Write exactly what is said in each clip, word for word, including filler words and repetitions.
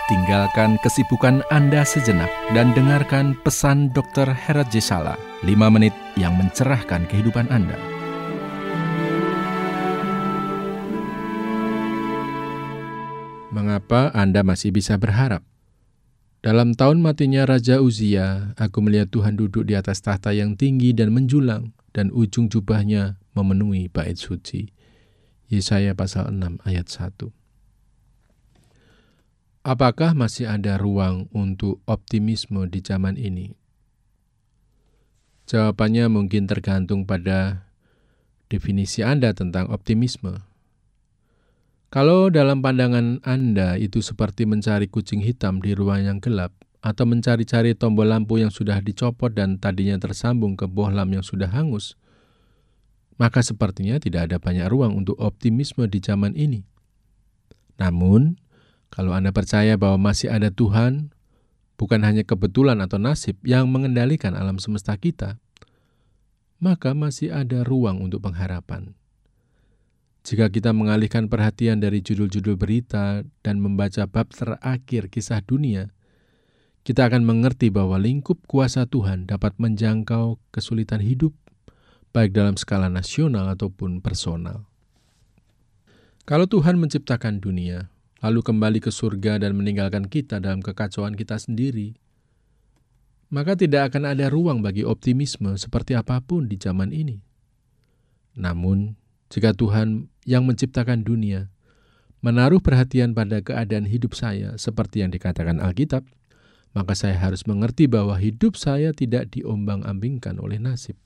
Tinggalkan kesibukan Anda sejenak dan dengarkan pesan dokter Herat Jesala, lima menit yang mencerahkan kehidupan Anda. Mengapa Anda masih bisa berharap? Dalam tahun matinya Raja Uzia, aku melihat Tuhan duduk di atas tahta yang tinggi dan menjulang, dan ujung jubahnya memenuhi bait suci. Yesaya pasal enam ayat satu. Apakah masih ada ruang untuk optimisme di zaman ini? Jawabannya mungkin tergantung pada definisi Anda tentang optimisme. Kalau dalam pandangan Anda itu seperti mencari kucing hitam di ruang yang gelap, atau mencari-cari tombol lampu yang sudah dicopot dan tadinya tersambung ke bohlam yang sudah hangus, maka sepertinya tidak ada banyak ruang untuk optimisme di zaman ini. Namun, kalau Anda percaya bahwa masih ada Tuhan, bukan hanya kebetulan atau nasib yang mengendalikan alam semesta kita, maka masih ada ruang untuk pengharapan. Jika kita mengalihkan perhatian dari judul-judul berita dan membaca bab terakhir kisah dunia, kita akan mengerti bahwa lingkup kuasa Tuhan dapat menjangkau kesulitan hidup, baik dalam skala nasional ataupun personal. Kalau Tuhan menciptakan dunia, lalu kembali ke surga dan meninggalkan kita dalam kekacauan kita sendiri, maka tidak akan ada ruang bagi optimisme seperti apapun di zaman ini. Namun, jika Tuhan yang menciptakan dunia menaruh perhatian pada keadaan hidup saya seperti yang dikatakan Alkitab, maka saya harus mengerti bahwa hidup saya tidak diombang-ambingkan oleh nasib.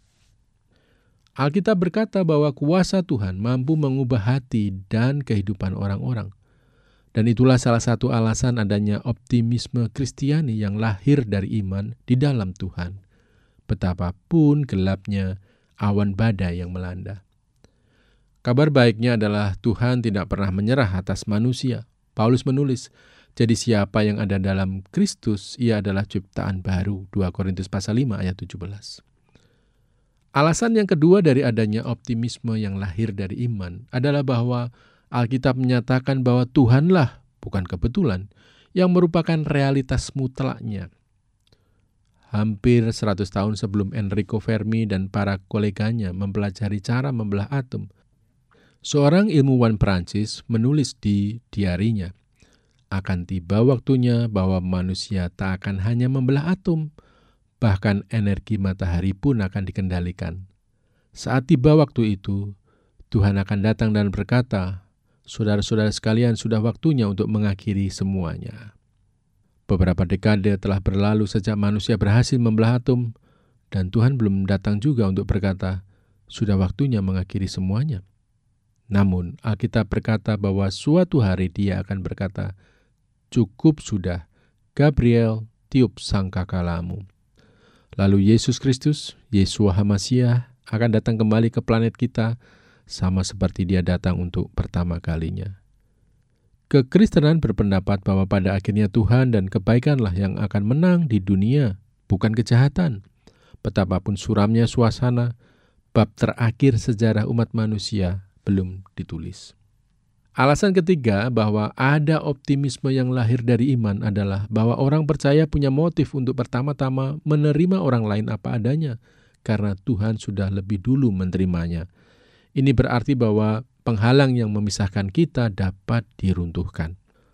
Alkitab berkata bahwa kuasa Tuhan mampu mengubah hati dan kehidupan orang-orang. Dan itulah salah satu alasan adanya optimisme Kristiani yang lahir dari iman di dalam Tuhan, betapapun gelapnya awan badai yang melanda. Kabar baiknya adalah Tuhan tidak pernah menyerah atas manusia. Paulus menulis, jadi siapa yang ada dalam Kristus, ia adalah ciptaan baru. dua Korintus pasal lima ayat tujuh belas. Alasan yang kedua dari adanya optimisme yang lahir dari iman adalah bahwa Alkitab menyatakan bahwa Tuhanlah, bukan kebetulan, yang merupakan realitas mutlaknya. Hampir seratus tahun sebelum Enrico Fermi dan para koleganya mempelajari cara membelah atom, seorang ilmuwan Prancis menulis di diarinya, akan tiba waktunya bahwa manusia tak akan hanya membelah atom, bahkan energi matahari pun akan dikendalikan. Saat tiba waktu itu, Tuhan akan datang dan berkata, saudara-saudara sekalian, sudah waktunya untuk mengakhiri semuanya. Beberapa dekade telah berlalu sejak manusia berhasil membelah atom, dan Tuhan belum datang juga untuk berkata, sudah waktunya mengakhiri semuanya. Namun, Alkitab berkata bahwa suatu hari Dia akan berkata, cukup sudah, Gabriel, tiup sangkakalamu. Lalu Yesus Kristus, Yeshua HaMashiach, akan datang kembali ke planet kita, sama seperti Dia datang untuk pertama kalinya. Kekristenan berpendapat bahwa pada akhirnya Tuhan dan kebaikanlah yang akan menang di dunia, bukan kejahatan. Betapapun suramnya suasana, bab terakhir sejarah umat manusia belum ditulis. Alasan ketiga bahwa ada optimisme yang lahir dari iman adalah bahwa orang percaya punya motif untuk pertama-tama menerima orang lain apa adanya, karena Tuhan sudah lebih dulu menerimanya. Ini berarti bahwa penghalang yang memisahkan kita dapat diruntuhkan.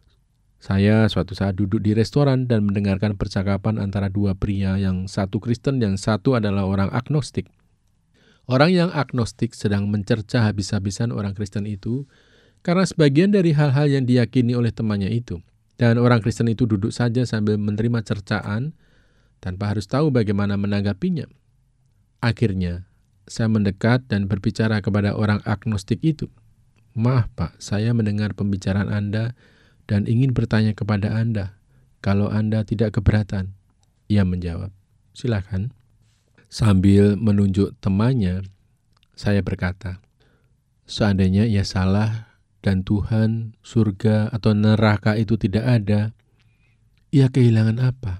Saya suatu saat duduk di restoran dan mendengarkan percakapan antara dua pria, yang satu Kristen, yang satu adalah orang agnostik. Orang yang agnostik sedang mencerca habis-habisan orang Kristen itu karena sebagian dari hal-hal yang diyakini oleh temannya itu. Dan orang Kristen itu duduk saja sambil menerima cercaan tanpa harus tahu bagaimana menanggapinya. Akhirnya, saya mendekat dan berbicara kepada orang agnostik itu. Maaf Pak, saya mendengar pembicaraan Anda dan ingin bertanya kepada Anda. Kalau Anda tidak keberatan, ia menjawab, silakan. Sambil menunjuk temannya, saya berkata, seandainya ia salah dan Tuhan, surga atau neraka itu tidak ada, ia kehilangan apa?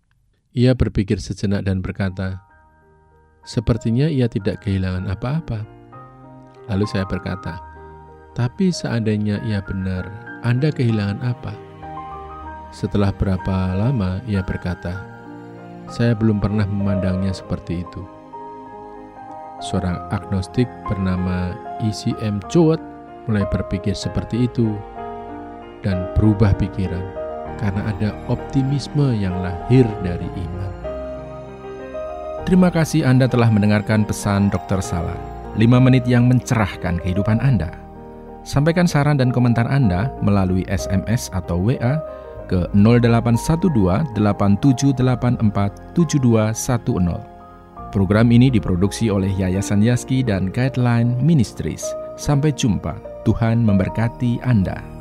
Ia berpikir sejenak dan berkata, sepertinya ia tidak kehilangan apa-apa. Lalu saya berkata, tapi seandainya ia benar, Anda kehilangan apa? Setelah berapa lama ia berkata, "Saya belum pernah memandangnya seperti itu." Seorang agnostik bernama E C M Choate mulai berpikir seperti itu dan berubah pikiran karena ada optimisme yang lahir dari iman. Terima kasih Anda telah mendengarkan pesan dokter Sala, lima menit yang mencerahkan kehidupan Anda. Sampaikan saran dan komentar Anda melalui S M S atau W A ke nol delapan satu dua delapan tujuh delapan empat tujuh dua satu nol. Program ini diproduksi oleh Yayasan Yazki dan Guideline Ministries. Sampai jumpa, Tuhan memberkati Anda.